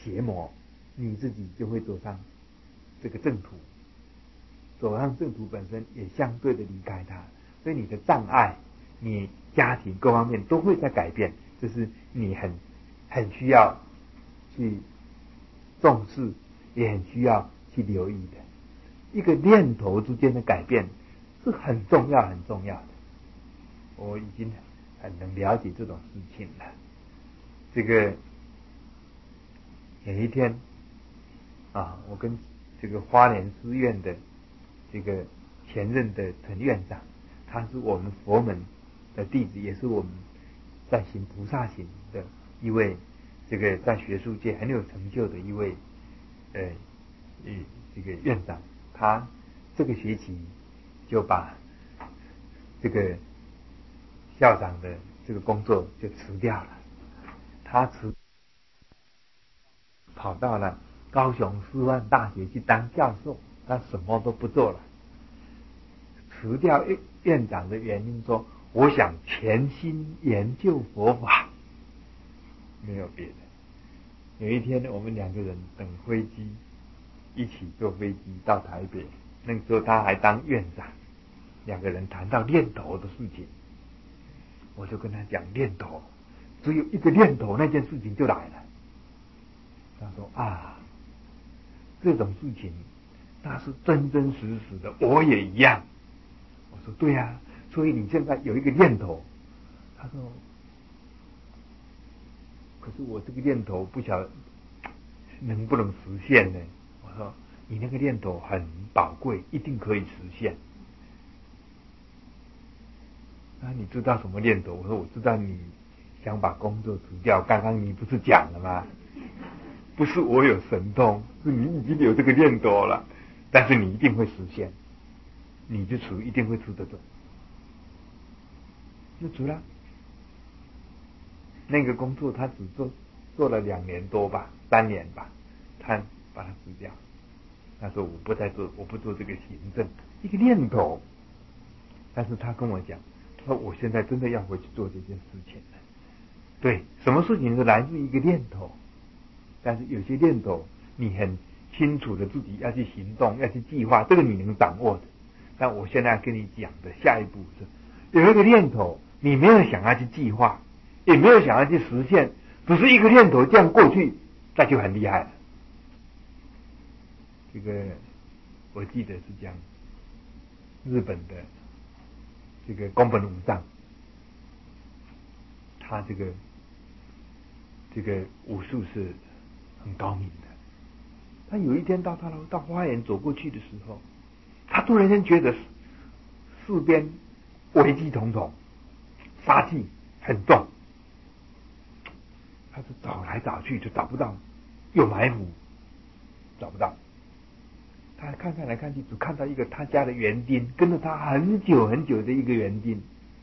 邪魔，你自己就会走上这个正途。走上正途本身也相对的离开它，所以你的障碍、你家庭各方面都会在改变，这是你很需要去重视，也很需要去留意的。一个念头之间的改变是很重要很重要的。我已经很能了解这种事情了。这个有一天啊，我跟这个花莲师院的这个前任的陈院长，他是我们佛门的弟子，也是我们在行菩萨行的一位，这个在学术界很有成就的一位这个院长。他这个学期就把这个校长的这个工作就辞掉了，他跑到了高雄师范大学去当教授，他什么都不做了。辞掉院长的原因说，我想潜心研究佛法，没有别的。有一天我们两个人等飞机，一起坐飞机到台北，那个时候他还当院长，两个人谈到念头的事情，我就跟他讲念头，只有一个念头，那件事情就来了。他说啊，这种事情那是真真实实的，我也一样。我说对啊，所以你现在有一个念头。他说可是我这个念头不晓得能不能实现呢？我说你那个念头很宝贵，一定可以实现。那你知道什么念头？我说我知道你想把工作辞掉，刚刚你不是讲了吗？不是我有神通，是你已经有这个念头了，但是你一定会实现，你就辞一定会辞得走。就辞了。那个工作他只做了2年多吧，3年吧，他把它辞掉。他说我不做这个行政，一个念头。但是他跟我讲，说我现在真的要回去做这件事情了。对，什么事情是来自一个念头，但是有些念头你很清楚的自己要去行动，要去计划，这个你能掌握的。但我现在跟你讲的下一步是，有一个念头你没有想要去计划，也没有想要去实现，只是一个念头这样过去，那就很厉害了。这个我记得是讲日本的这个宫本武藏，他这个武术是很高明的。他有一天到花园走过去的时候，他突然间觉得四边危机重重，杀气很重，他是找来找去就找不到，有埋伏找不到。他看来看去，只看到一个他家的园丁，跟着他很久很久的一个园丁。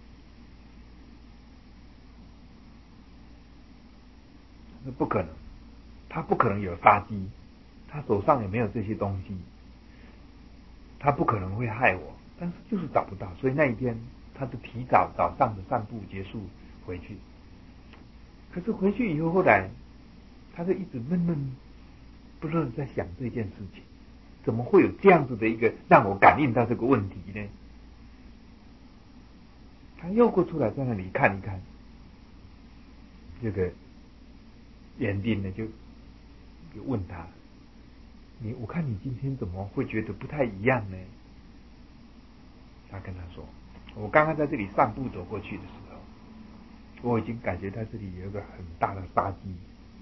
那不可能，他不可能有杀机，他手上也没有这些东西，他不可能会害我，但是就是找不到。所以那一天他就提早早上的散步结束回去。可是回去以后，后来他就一直闷闷不乐在想这件事情，怎么会有这样子的一个让我感应到这个问题呢？他又过出来在那里看一看，这个园丁呢就问他，我看你今天怎么会觉得不太一样呢？他跟他说，我刚刚在这里散步走过去的时候，我已经感觉到这里有一个很大的杀机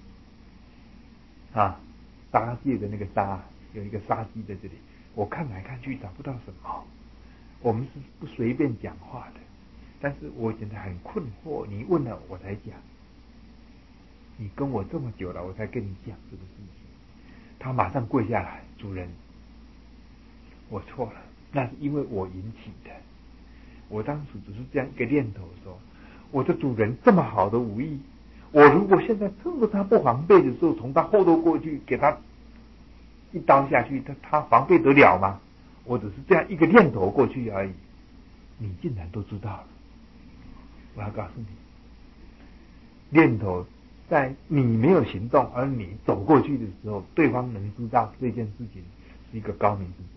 啊，杀戒的那个杀，有一个杀机在这里。我看来看去找不到什么，我们是不随便讲话的，但是我现在很困惑，你问了我才讲，你跟我这么久了，我才跟你讲这个事情。他马上跪下来，主人，我错了，那是因为我引起的。我当时只是这样一个念头说，我的主人这么好的武艺，我如果现在趁着他不防备的时候，从他后头过去给他一刀下去，他防备得了吗？我只是这样一个念头过去而已，你竟然都知道了。我要告诉你，念头在你没有行动，而你走过去的时候，对方能知道这件事情是一个高明之举。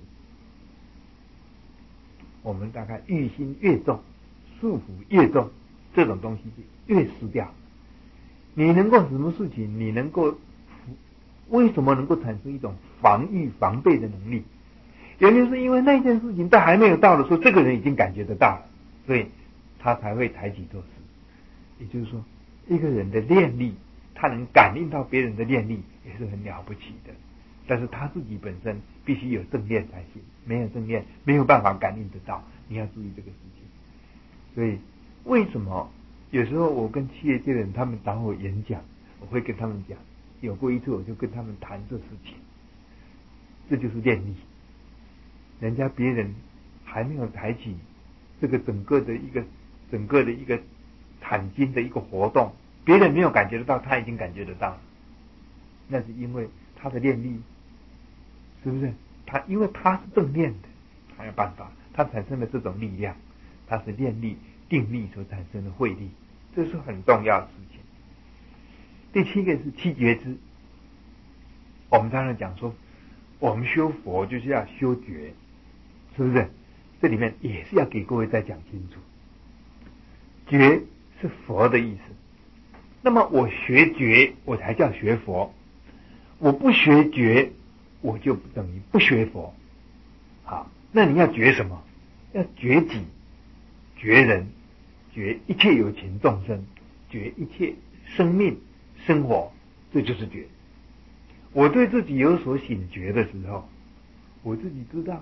我们大概欲心越重，束缚越重，这种东西就越失掉。你能够什么事情？你能够为什么能够产生一种防御防备的能力？原因是因为那件事情在还没有到的时候，这个人已经感觉得到了，所以他才会抬起做事。也就是说，一个人的念力，他能感应到别人的念力，也是很了不起的。但是他自己本身必须有正念才行，没有正念没有办法感应得到。你要注意这个事情。所以为什么有时候我跟企业界的人他们找我演讲，我会跟他们讲，有过一次我就跟他们谈这事情，这就是念力。人家别人还没有抬起这个整个的一个产经的一个活动，别人没有感觉得到，他已经感觉得到了。那是因为他的念力，是不是？因为他是正念的，他有办法，他产生了这种力量，他是念力、定力所产生的慧力，这是很重要的事情。第七个是七觉知。我们当然讲说，我们修佛就是要修觉，是不是？这里面也是要给各位再讲清楚，觉是佛的意思。那么我学觉，我才叫学佛；我不学觉，我就等于不学佛。好，那你要觉什么？要觉己、觉人、觉一切有情众生、觉一切生命生活，这就是觉。我对自己有所醒觉的时候，我自己知道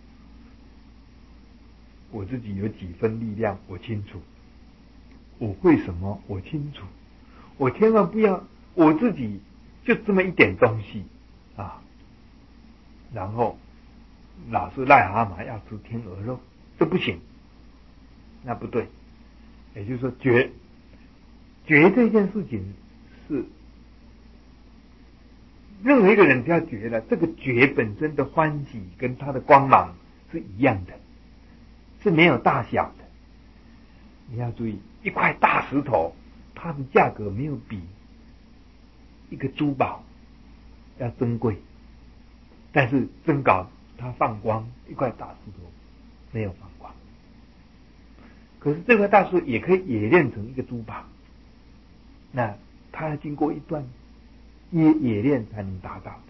我自己有几分力量，我清楚；我会什么，我清楚。我千万不要我自己就这么一点东西啊，然后老是癞蛤蟆要吃天鹅肉，这不行，那不对。也就是说，觉这件事情是任何一个人只要觉了，这个觉本身的欢喜跟他的光芒是一样的，是没有大小的。你要注意，一块大石头，它的价格没有比一个珠宝要珍贵，但是真搞它放光，一块大石头没有放光。可是这块大石头也可以冶炼成一个珠宝，那它要经过一段冶炼才能达到的。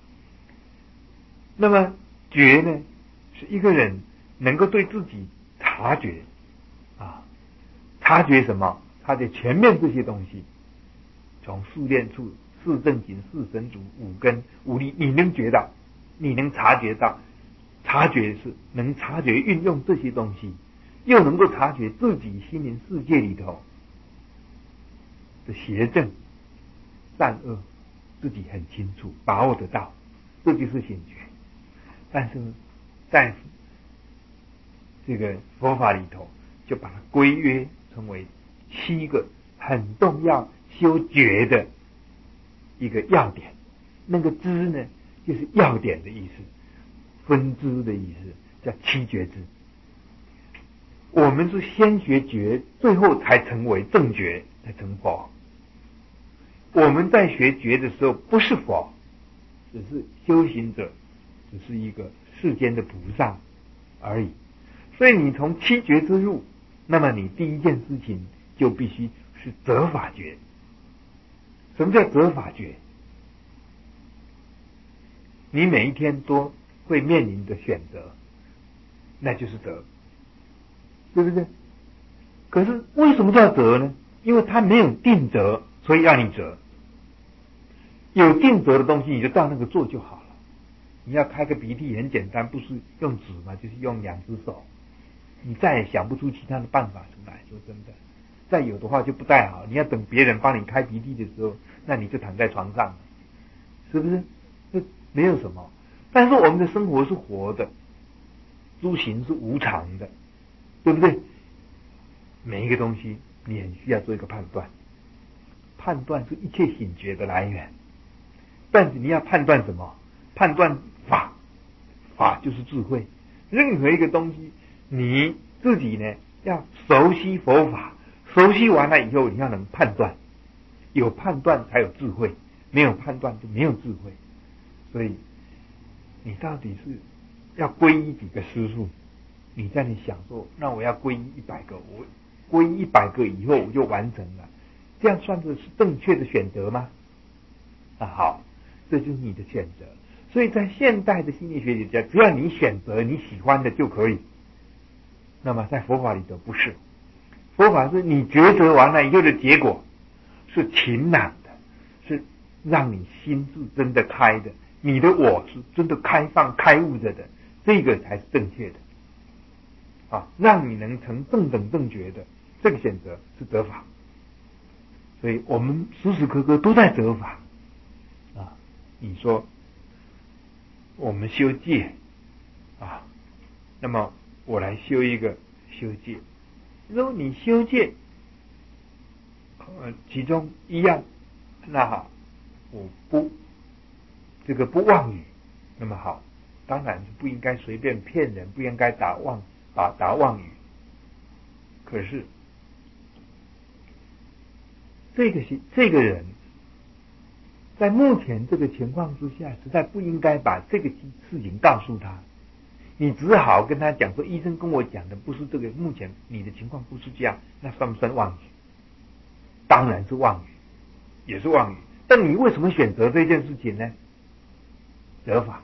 那么觉呢，是一个人能够对自己察觉啊，察觉什么？察觉前面这些东西，从四念处、四正行、四神足、五根、五力，你能觉到，你能察觉到。察觉是能察觉运用这些东西，又能够察觉自己心灵世界里头的邪正善恶，自己很清楚把握得到，这就是醒觉。但是在这个佛法里头，就把它归约成为7个很重要修觉的一个要点。那个支呢，就是要点的意思，分支的意思，叫7觉支。我们是先学觉，最后才成为正觉，才成佛。我们在学觉的时候不是佛，只是修行者，只是一个世间的菩萨而已。所以你从7觉之入，那么你第一件事情就必须是择法觉。什么叫择法觉？你每一天都会面临的选择，那就是择，对不对？可是为什么叫择呢？因为它没有定择，所以让你择。有定择的东西，你就照那个做就好了。你要开个鼻涕很简单，不是用纸嘛，就是用2只手。你再也想不出其他的办法出来，说真的，再有的话就不太好。你要等别人帮你开鼻涕的时候，那你就躺在床上，是不是？这没有什么。但是我们的生活是活的，诸行是无常的，对不对？每一个东西你很需要做一个判断，判断是一切醒觉的来源。但是你要判断什么？判断法，法就是智慧。任何一个东西，你自己呢要熟悉佛法，熟悉完了以后，你要能判断。 有判断才有智慧，没有判断就没有智慧。所以你到底是要皈依几个师父？你在那想说，那我要皈依100个，我皈依100个以后我就完成了，这样算是正确的选择吗？好，这就是你的选择。所以在现代的心理学里讲，只要你选择你喜欢的就可以。那么在佛法里头不是，佛法是你抉择完了以后的结果是晴朗的，是让你心是真的开的，你的我是真的开放开悟着的，这个才是正确的。让你能成正等正觉的这个选择是得法。所以我们时时刻刻都在得法你说我们修戒那么我来修一个修戒。如果你修戒其中一样，那好，我不妄语，那么好，当然是不应该随便骗人，不应该打妄语。可是这个人在目前这个情况之下，实在不应该把这个事情告诉他。你只好跟他讲说，医生跟我讲的不是这个，目前你的情况不是这样，那算不算妄语？当然是妄语，也是妄语。但你为什么选择这件事情呢？得法，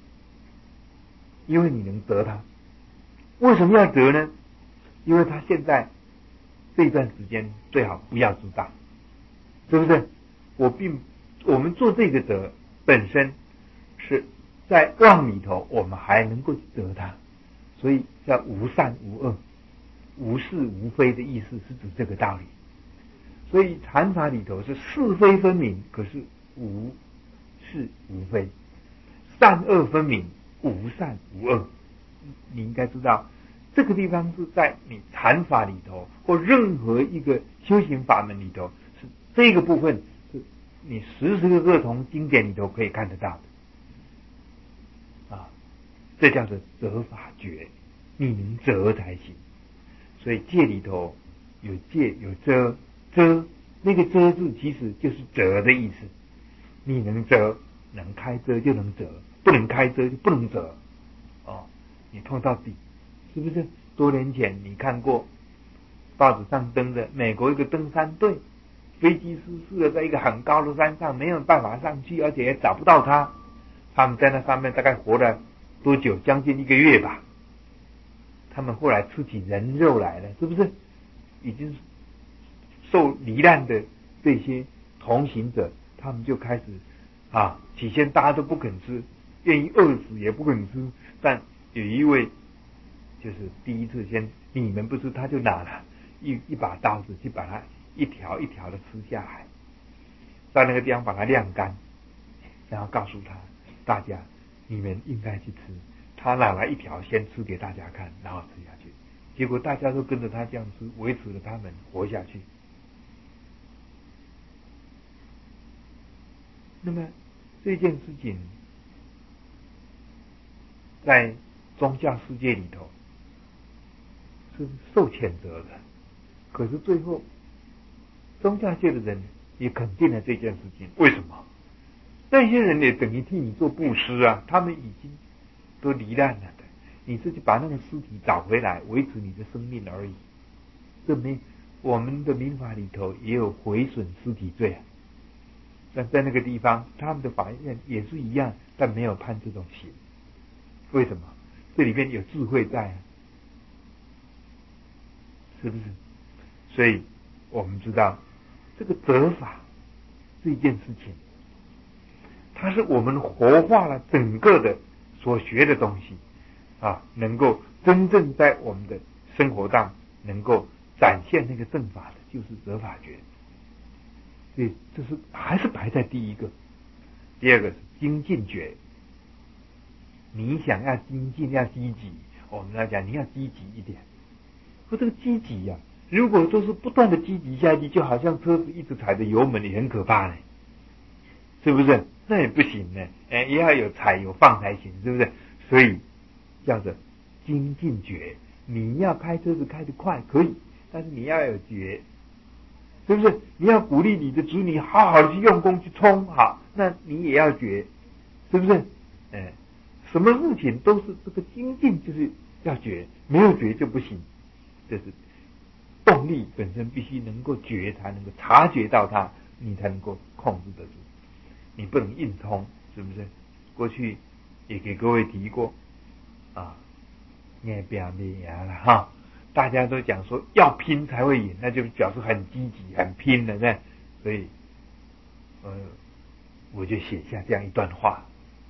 因为你能得他。为什么要得呢？因为他现在这段时间最好不要知道，是不是？我们做这个得本身是在妄里头，我们还能够得它，所以叫无善无恶，无是无非的意思是指这个道理。所以禅法里头是是非分明，可是无是无非，善恶分明，无善无恶。你应该知道，这个地方是在你禅法里头或任何一个修行法门里头，是这个部分是你时时刻刻从经典里头可以看得到的这叫做择法觉，你能择才行。所以戒里头有戒有遮，那个遮字其实就是择的意思。你能择，能开遮就能择，不能开遮就不能择你碰到底，是不是？多年前你看过报纸上登的美国一个登山队，飞机失事了，在一个很高的山上，没有办法上去，而且也找不到他们在那上面大概活了多久？将近1个月吧。他们后来吃起人肉来了，是不是？已经受罹难的这些同行者，他们就开始起先大家都不肯吃，愿意饿死也不肯吃，但有一位就是第一次先你们不吃，他就拿了一把刀子去把它一条一条的吃下来，在那个地方把它晾干，然后告诉大家你们应该去吃。他拿来一条先吃给大家看，然后吃下去，结果大家都跟着他这样吃，维持了他们活下去。那么这件事情在宗教世界里头是受谴责的，可是最后宗教界的人也肯定了这件事情。为什么？那些人也等于替你做布施他们已经都罹难了的，你是去把那个尸体找回来，维持你的生命而已。我们的民法里头也有毁损尸体罪但在那个地方他们的法院也是一样，但没有判这种刑。为什么？这里面有智慧在是不是？所以我们知道这个责法这件事情，它是我们活化了整个的所学的东西能够真正在我们的生活上能够展现那个正法的，就是责法觉。所以这是还是排在第一个。第二个是精进觉。你想要精进要积极，我们来讲你要积极一点。可这个积极如果都是不断的积极下去，就好像车子一直踩着油门，也很可怕呢，是不是？那也不行呢，也要有踩有放才行，是不是？所以叫做精进觉。你要开车子开得快可以，但是你要有觉， 是不是？你要鼓励你的子女好好的去用功去冲，好，那你也要觉，是不是？什么事情都是这个精进，就是要觉，没有觉就不行。这是动力本身必须能够觉，才能够察觉到它，你才能够控制得住。你不能硬冲，是不是？过去也给各位提过啊，念表灭牙了哈。大家都讲说要拼才会赢，那就表示很积极、很拼的呢。所以，我就写下这样一段话，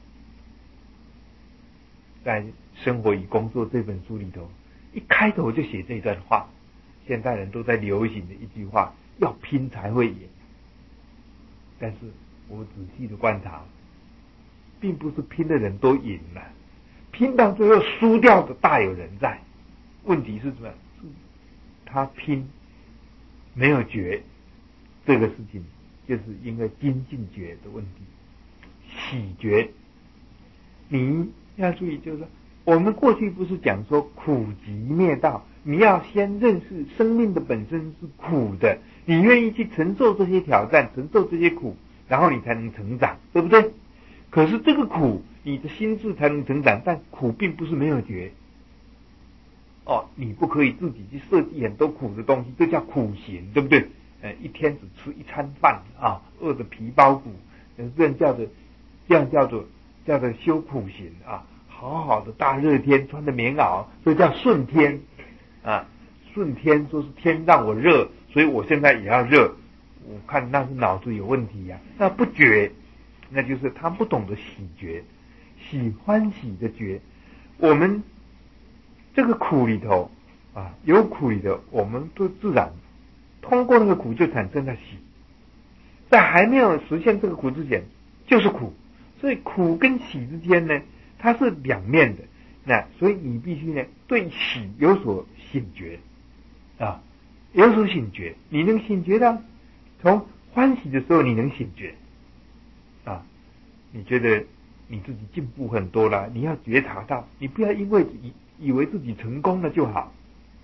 在《生活与工作》这本书里头，一开头就写这段话。现代人都在流行的一句话：要拼才会赢。但是我仔细的观察，并不是拼的人都赢了，拼到最后输掉的大有人在。问题是什么？他拼没有觉，这个事情就是因为精进觉的问题。喜觉，你要注意，就是说，我们过去不是讲说苦集灭道，你要先认识生命的本身是苦的，你愿意去承受这些挑战，承受这些苦，然后你才能成长，对不对？可是这个苦，你的心智才能成长，但苦并不是没有觉。你不可以自己去设计很多苦的东西，这叫苦行，对不对？一天只吃一餐饭啊，饿得皮包骨，这样叫做修苦行啊。好好的大热天穿的棉袄，所以叫顺天啊。顺天说是天让我热，所以我现在也要热。我看那是脑子有问题呀，那不觉，那就是他不懂得喜觉，喜欢喜的觉。我们这个苦里头啊，有苦里头，我们都自然通过那个苦就产生了喜，在还没有实现这个苦之前就是苦，所以苦跟喜之间呢，它是两面的。那所以你必须呢对喜有所醒觉啊，有所醒觉。你能醒觉到从欢喜的时候你能醒觉啊，你觉得你自己进步很多了，你要觉察到，你不要因为以为自己成功了就好。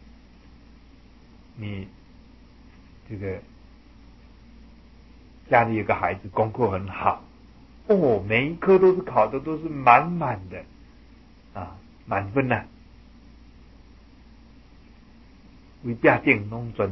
你这个家里有个孩子功课很好，每一科都是考的都是满满的啊，满分呐，为家境弄专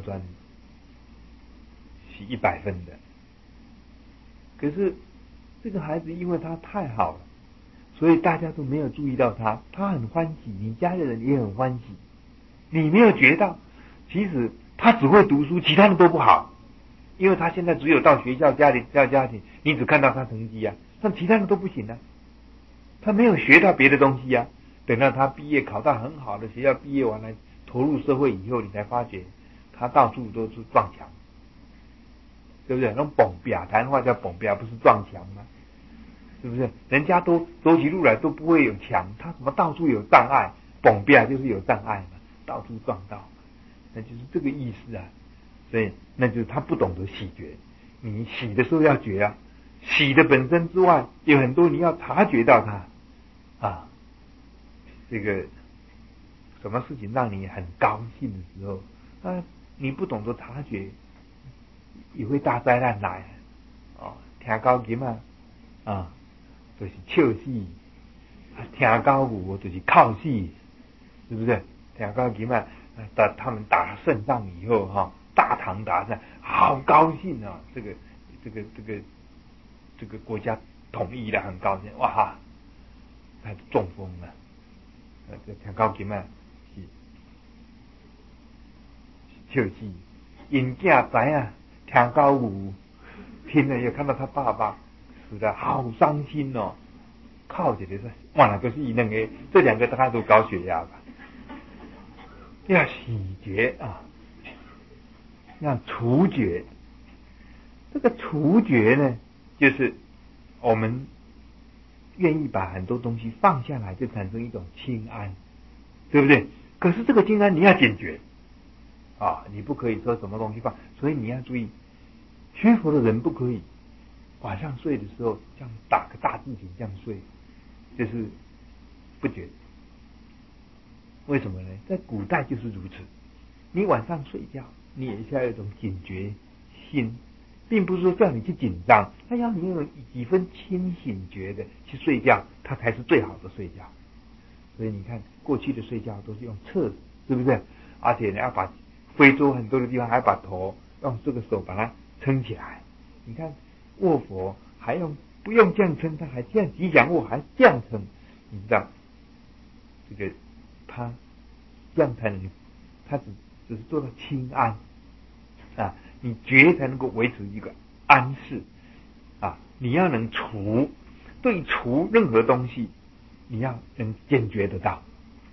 是100分的。可是这个孩子因为他太好了，所以大家都没有注意到他，他很欢喜，你家里人也很欢喜，你没有觉到，其实他只会读书，其他的都不好，因为他现在只有到学校、家庭，你只看到他成绩啊，但其他的都不行啊，他没有学到别的东西啊。等到他毕业考到很好的学校，毕业完了投入社会以后，你才发觉他到处都是撞墙，对不对？那种蹦壁，台湾话叫蹦壁，不是撞墙吗？是不是？人家都走起路来都不会有墙，他怎么到处有障碍？蹦壁就是有障碍嘛，到处撞到，那就是这个意思啊。所以那就是他不懂得喜觉，你喜的时候要觉啊，喜的本身之外，有很多你要察觉到它啊。这个什么事情让你很高兴的时候啊，你不懂得察觉，也会大灾难来听高音就是笑死，听高鼓就是靠死，是不是？听高音他们打胜仗以后大唐打胜，好高兴啊！这个国家统一了，很高兴，哇！他中风了，这听高音是笑死，因囝知啊，听高鼓，听了又看到他爸爸死的，好伤心哦。靠起来说，哇，那就是两个，这两个大概都高血压吧。要喜觉啊，要除觉。这个除觉呢，就是我们愿意把很多东西放下来，就产生一种清安，对不对？可是这个清安你要警觉你不可以说什么东西放，所以你要注意，学佛的人不可以晚上睡的时候这样打个大字形这样睡，就是不觉。为什么呢？在古代就是如此，你晚上睡觉，你也是要有一种警觉心，并不是说叫你去紧张，他要你有几分清醒觉的去睡觉，它才是最好的睡觉。所以你看，过去的睡觉都是用侧，是不是？而且呢，要把非洲很多的地方还把头用这个手把它撑起来。你看卧佛还不用这样撑，他还这样吉祥卧还这样撑，你知道这个他这样才能，他只是做到清安啊，你觉才能够维持一个安适啊，你要能对除任何东西，你要能坚决得到。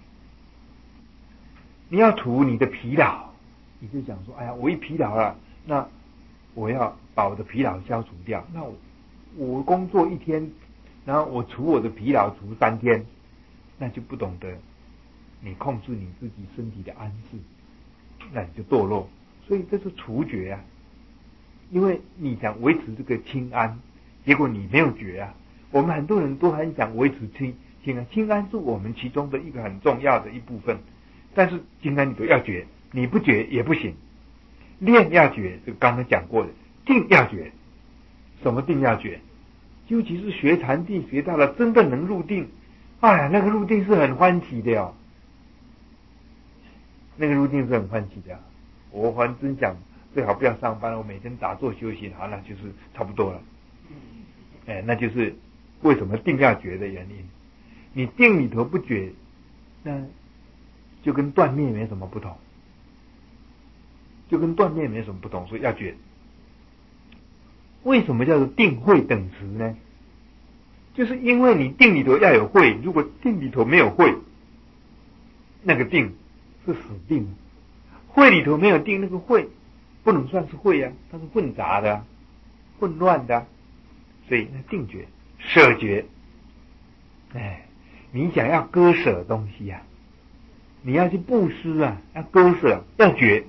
你要除你的疲劳，你就想说，哎呀，我一疲劳了，那我要把我的疲劳消除掉。那我工作一天，然后我除我的疲劳除3天，那就不懂得你控制你自己身体的安适，那你就堕落。所以这是除觉啊，因为你想维持这个清安，结果你没有觉啊。我们很多人都很想维持清安，清安是我们其中的一个很重要的一部分。但是清安你都要觉，你不觉也不行。练要觉，这个刚刚讲过的，定要觉。什么定要觉？尤其是学禅定学到了真的能入定，哎呀，那个入定是很欢喜的哦。那个入定是很欢喜的。我还真想最好不要上班，我每天打坐修行，好，那就是差不多了。那就是为什么定要觉的原因。你定里头不觉，那就跟断灭没什么不同，所以要觉。为什么叫做定慧等持呢？就是因为你定里头要有慧，如果定里头没有慧，那个定是死定。慧里头没有定，那个慧不能算是慧啊，它是混杂的、混乱的。所以那定觉、舍觉，你想要割舍东西啊，你要去布施啊，要割舍，要觉，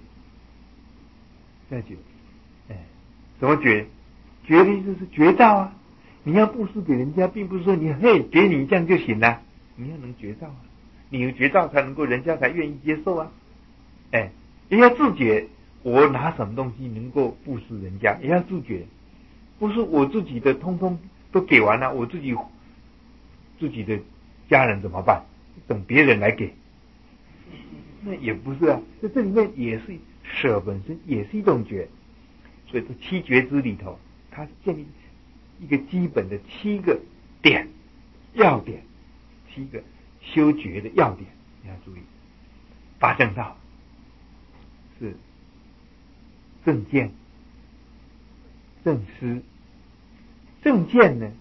什么觉？觉的意思是觉照啊。你要布施给人家，并不是说你给你这样就行了，你要能觉照啊，你有觉照才能够人家才愿意接受啊。也要自觉，我拿什么东西能够布施人家，也要自觉，不是我自己的通通都给完了，我自己的家人怎么办？等别人来给，那也不是啊。在这里面也是舍本身也是一种觉，所以这7觉支里头，它是建立一个基本的7个点要点，7个修觉的要点，你要注意。八正道是正见、正思、正见呢，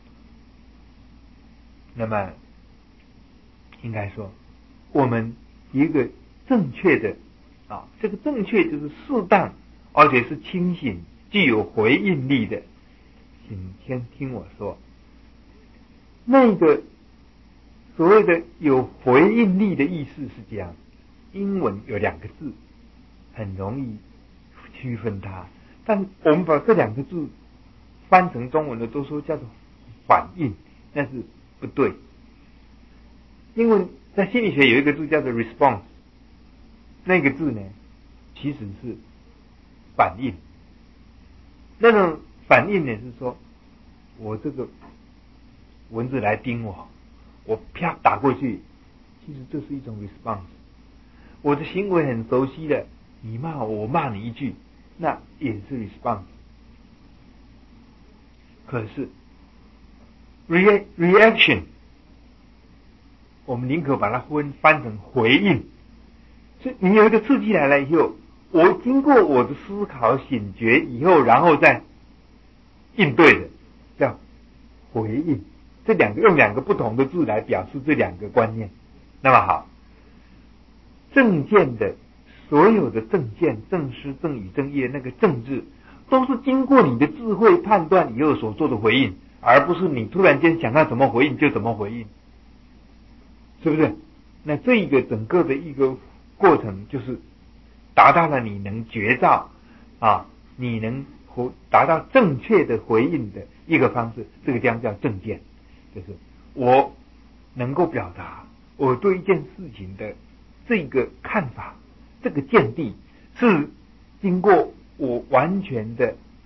那么应该说我们一个正确的这个正确就是适当，而且是清醒，具有回应力的。请先听我说，那个所谓的有回应力的意思是这样，英文有2个字很容易区分它，但我们把这2个字翻成中文的都说叫做反应，那是不对。英文在心理学有一个字叫做 response， 那个字呢其实是反应。那种反应呢是说，我这个蚊子来叮我啪打过去，其实这是一种 response。我的行为很熟悉的，你骂我骂你一句，那也是 response。可是 reaction 我们宁可把它翻成回应。所以你有一个刺激来了以后，我经过我的思考醒觉以后，然后再应对的叫回应。这用2个不同的字来表示这2个观念。那么好，正见的所有的正见、正思、正语、正业，那个正字都是经过你的智慧判断以后所做的回应，而不是你突然间想要怎么回应就怎么回应，是不是？那这一个整个的一个过程就是达到了你能觉照你能达到正确的回应的一个方式，这个将叫正见，就是我能够表达我对一件事情的这个看法，这个见地是经过我完全的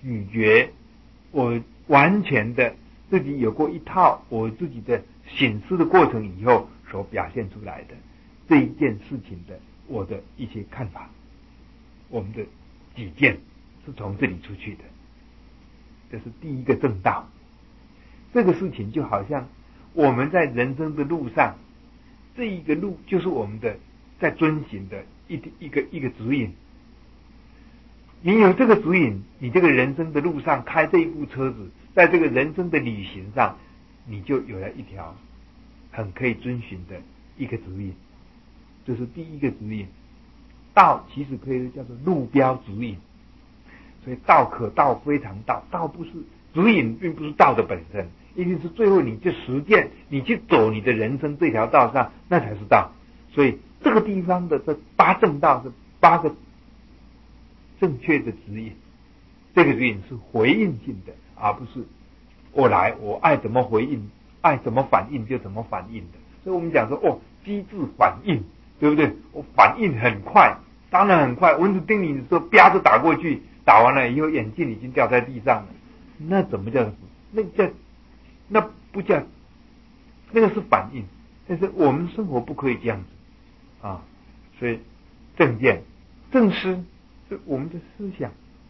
咀嚼，我完全的自己有过一套我自己的省思的过程以后所表现出来的这一件事情的我的一些看法，我们的己见是从这里出去的，这是第一个正道。这个事情就好像我们在人生的路上，这一个路就是我们的在遵循的一个指引。你有这个指引，你这个人生的路上开这一部车子，在这个人生的旅行上，你就有了一条很可以遵循的一个指引。这是第一个指引。道其实可以叫做路标指引，所以道可道非常道，道不是指引，并不是道的本身，一定是最后你去实践，你去走你的人生这条道上，那才是道。所以这个地方的这八正道是八个正确的指引，这个指引是回应性的，而不是我爱怎么回应，爱怎么反应就怎么反应的。所以我们讲说机制反应，对不对？我反应很快，当然很快，蚊子叮你的时候啪就打过去，打完了以后眼镜已经掉在地上了，那怎么叫？那不叫，那个是反应。但是我们生活不可以这样子啊，所以正见正思是我们的思想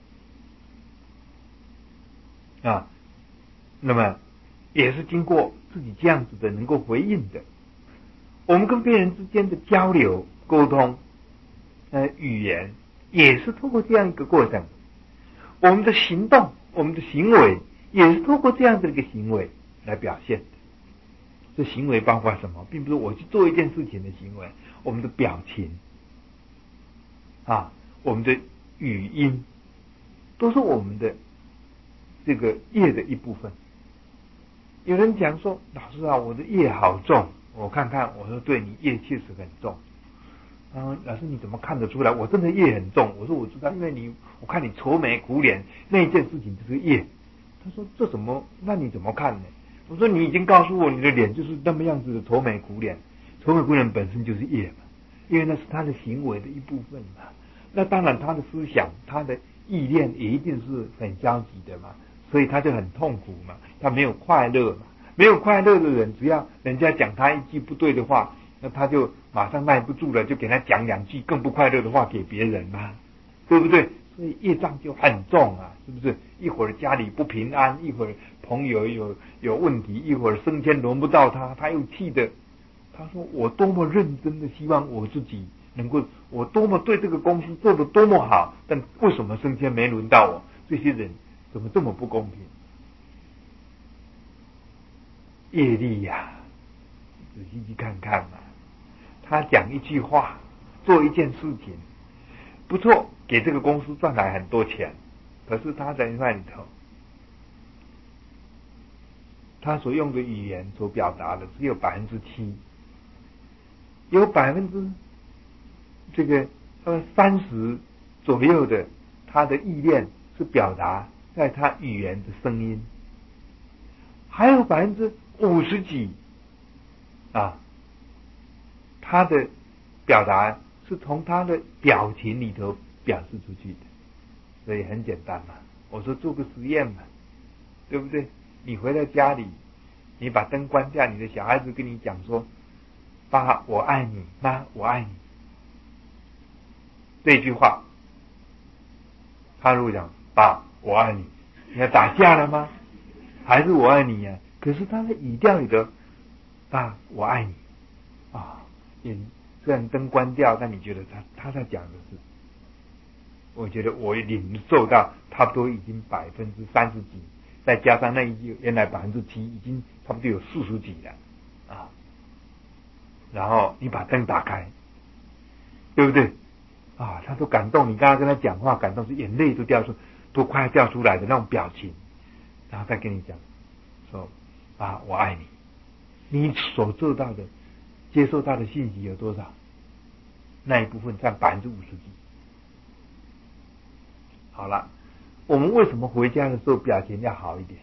啊，那么也是经过自己这样子的能够回应的。我们跟别人之间的交流沟通语言也是通过这样一个过程，我们的行动我们的行为也是通过这样的一个行为来表现的。这行为包括什么？并不是我去做一件事情的行为，我们的表情啊，我们的语音都是我们的这个业的一部分。有人讲说，老师啊，我的业好重，我看看，我说对，你业确实很重。老师你怎么看得出来？我真的业很重。我说我知道，因为我看你愁眉苦脸，那一件事情就是业。他说这怎么？那你怎么看呢？我说你已经告诉我，你的脸就是那么样子的愁眉苦脸，愁眉苦脸本身就是业嘛，因为那是他的行为的一部分嘛。那当然他的思想他的意念也一定是很消极的嘛，所以他就很痛苦嘛，他没有快乐嘛。没有快乐的人，只要人家讲他一句不对的话，那他就马上耐不住了，就给他讲两句更不快乐的话给别人嘛，对不对？所以业障就很重啊，是不是？一会儿家里不平安，一会儿朋友有问题，一会儿升迁轮不到他又气的。他说我多么认真的希望我自己能够，我多么对这个公司做得多么好，但为什么升迁没轮到我？这些人怎么这么不公平？业力呀，仔细去看看嘛。他讲一句话，做一件事情不错，给这个公司赚来很多钱，可是他在那里头，他所用的语言所表达的只有7%，有30%左右的他的意念是表达在他语言的声音，还有50%几啊，他的表达是从他的表情里头表示出去的。所以很简单嘛，我说做个实验嘛，对不对？你回到家里，你把灯关掉，你的小孩子跟你讲说，爸我爱你，妈我爱你，这句话他如果讲爸我爱你，你要打架了吗？还是我爱你呀？可是他的语调里的爸我爱你啊，虽然灯关掉，但你觉得他在讲的是，我觉得我领受到差不多已经30%几，再加上那一句原来7%，已经差不多有40几了啊。然后你把灯打开，对不对啊？他都感动，你刚刚跟他讲话感动，是眼泪都快要掉出来的那种表情，然后再跟你讲说啊我爱你，你所做到的接受到的信息有多少？那一部分占50%几。好了，我们为什么回家的时候表情要好一点？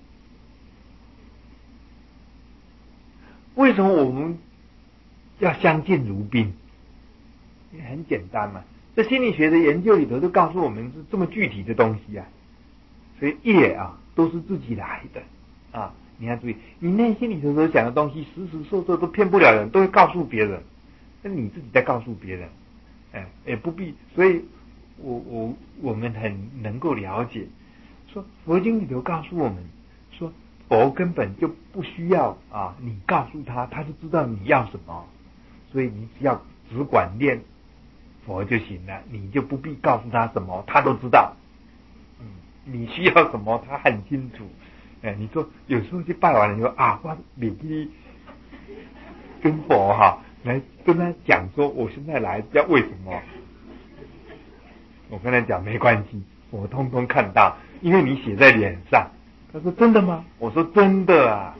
为什么我们要相敬如宾？也很简单嘛，这心理学的研究里头都告诉我们是这么具体的东西啊。 所以业啊都是自己来的啊。你要注意，你内心里头所想的东西，时时刻刻都骗不了人，都会告诉别人，那你自己在告诉别人，也不必。所以我们很能够了解，说佛经里头告诉我们说，佛根本就不需要啊，你告诉他，他就知道你要什么，所以你只要只管念佛就行了，你就不必告诉他什么，他都知道。你需要什么，他很清楚。你说有时候去拜完了，你说啊，我每天跟佛来跟他讲说，我现在来要为什么？我跟他讲没关系，我通通看到，因为你写在脸上。他说真的吗？我说真的啊。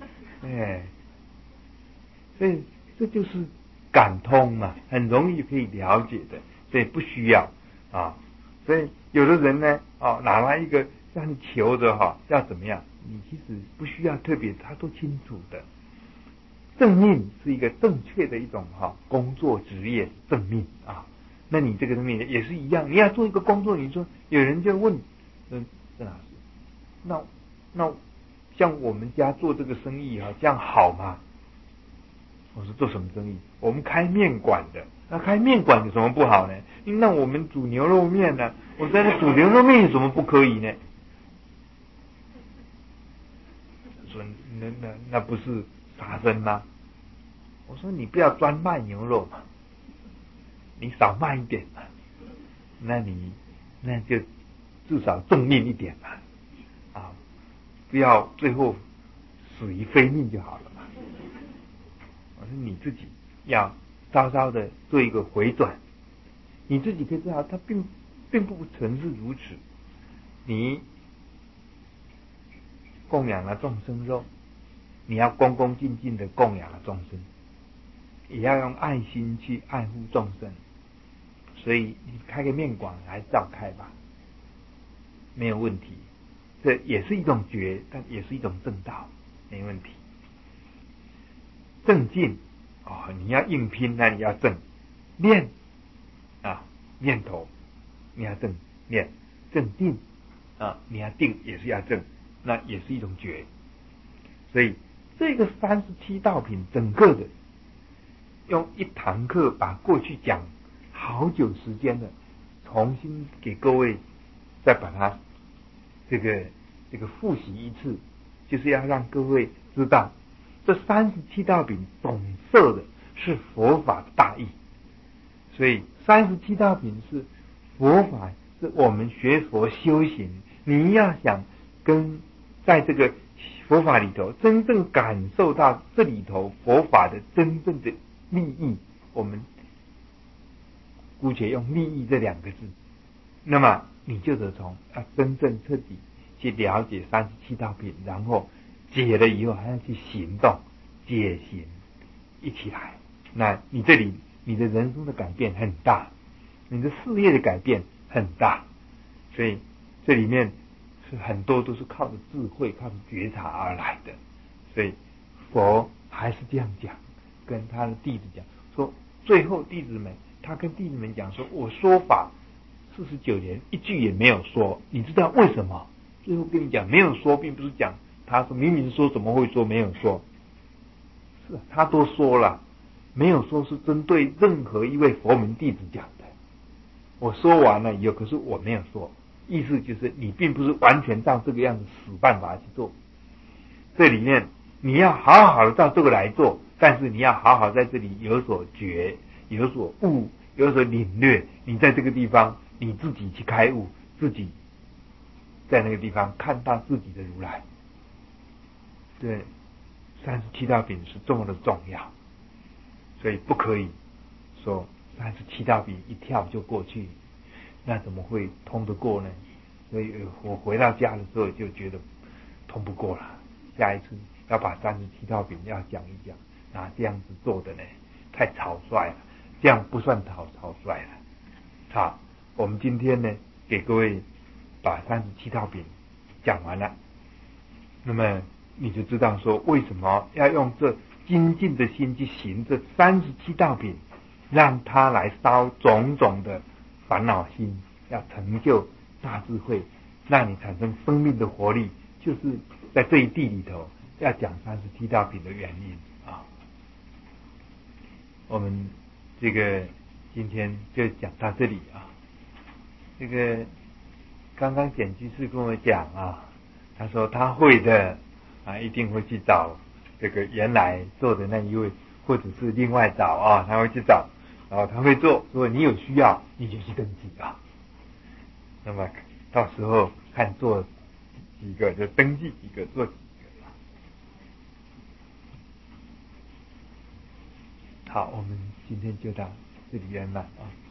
所以这就是感通嘛，很容易可以了解的，所以不需要啊。所以有的人呢，哪来一个让你求着要怎么样？你其实不需要特别，他都清楚的。正命是一个正确的一种工作职业，正命啊。那你这个正命也是一样，你要做一个工作，你说有人就问，郑老师，那像我们家做这个生意这样好吗？我说做什么生意？我们开面馆的。那开面馆有什么不好呢？那我们煮牛肉面呢？我在那煮牛肉面有什么不可以呢？说那不是杀生吗？我说你不要专卖牛肉嘛，你少卖一点嘛，那就至少正面一点嘛，不要最后死于非命就好了嘛。我说你自己要稍稍的做一个回转，你自己可以知道它并不全是如此。你供养了众生肉，你要恭恭敬敬的供养了众生，也要用爱心去爱护众生。所以你开个面馆来照开吧，没有问题。这也是一种觉，但也是一种正道，没问题。正进你要硬拼，那你要正念念头你要正念，正定你要定也是要正，那也是一种觉。所以这个37道品整个的用一堂课把过去讲好久时间的重新给各位再把它这个复习一次，就是要让各位知道这37道品总摄的是佛法的大义。所以37道品是佛法，是我们学佛修行，你要想跟在这个佛法里头真正感受到这里头佛法的真正的利益，我们姑且用利益这2个字，那么你就得从真正彻底去了解37道品，然后解了以后还要去行动，解行一起来，那你这里你的人生的改变很大，你的事业的改变很大。所以这里面是很多都是靠着智慧靠着觉察而来的。所以佛还是这样讲，跟他的弟子讲说，最后弟子们他跟弟子们讲说，我说法49年一句也没有说，你知道为什么？最后跟你讲没有说，并不是讲他说明明说怎么会说没有说，是他都说了，没有说是针对任何一位佛门弟子讲的。我说完了以后，可是我没有说，意思就是你并不是完全照这个样子死办法去做，这里面你要好好的照这个来做，但是你要好好在这里有所觉，有所悟，有所领略，你在这个地方你自己去开悟，自己在那个地方看到自己的如来。对，37道品是这么的重要，所以不可以说37道品一跳就过去，那怎么会通得过呢？所以我回到家的时候就觉得通不过了，下一次要把37道品要讲一讲，这样子做的呢太草率了，这样不算草率了。好，我们今天呢给各位把37道品讲完了，那么你就知道说为什么要用这精进的心去行这37道品，让他来烧种种的烦恼心，要成就大智慧， 让你产生生命的活力，就是在这一地里头要讲37道品的原因啊。我们这个今天就讲到这里啊。这个刚刚简居士跟我讲啊，他说他会的啊，一定会去找这个原来做的那一位，或者是另外找啊，他会去找，然后他会做。如果你有需要，你就去登记啊。那么到时候看做几个就登记几个，做几个。好，我们今天就到这里圆满啊。